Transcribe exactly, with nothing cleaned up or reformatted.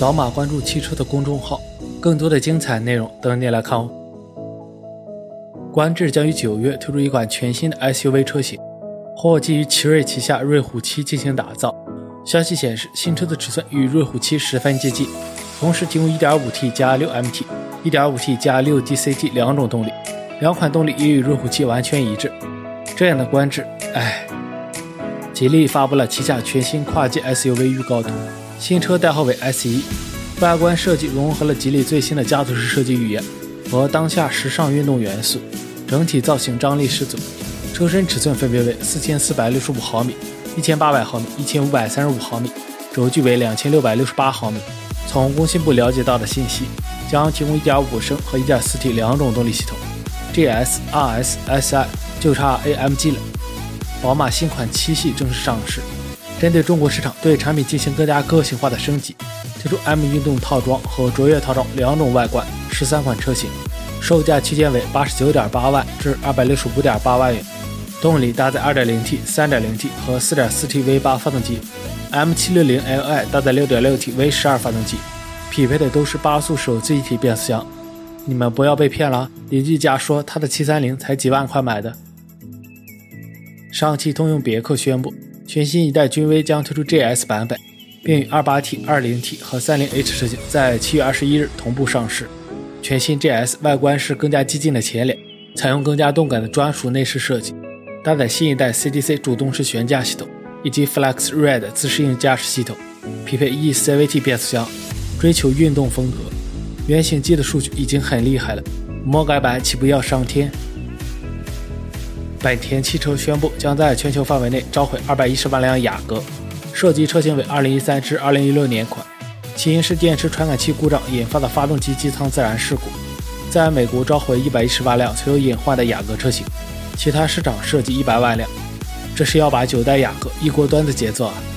扫码关注汽车的公众号，更多的精彩内容等你来看哦。观致将于九月推出一款全新的 S U V 车型，或基于奇瑞旗下瑞虎七进行打造。消息显示，新车的尺寸与瑞虎七十分接近，同时提供 一点五 T 加 六 M T、一点五 T 加 六 D C T 两种动力，两款动力也与瑞虎七完全一致。这样的观致，唉。吉利发布了旗下全新跨界 S U V 预告图，新车代号为 S 一， 外观设计融合了吉利最新的家族式设计语言和当下时尚运动元素，整体造型张力十足。车身尺寸分别为四千四百六十五毫米、一千八百毫米、一千五百三十五毫米，轴距为两千六百六十八毫米。从工信部了解到的信息，将提供 一点五 升和 一点四 T 两种动力系统， G S、R S、S I 就差 A M G 了。宝马新款七系正式上市，针对中国市场，对产品进行更加个性化的升级，推出 M 运动套装和卓越套装两种外观，十三款车型，售价区间为 八十九点八万至 二百六十五点八万元，动力搭载 二点零 T、三点零 T 和 四点四 T V 八 发动机， M 七六零 L I 搭载 六点六 T V 十二 发动机，匹配的都是八速手自一体变速箱。你们不要被骗了，邻居家说他的七三零才几万块买的。上汽通用别克宣布，全新一代君威将推出 G S 版本，并与 二十八 T、二十 T 和 三十 H 车型在七月二十一日同步上市。全新 G S 外观是更加激进的前脸，采用更加动感的专属内饰设计，搭载新一代 C D C 主动式悬架系统以及 Flex Red 自适应驾驶系统，匹配 E C V T 变速箱，追求运动风格。原型机的数据已经很厉害了，魔改版岂不要上天？本田汽车宣布将在全球范围内召回二百一十万辆雅阁，涉及车型为二零一三至二零一六年款，起因是电池传感器故障引发的发动机机舱自燃事故。在美国召回一百一十万辆存有隐患的雅阁车型，其他市场涉及一百万辆，这是要把九代雅阁一锅端的节奏啊！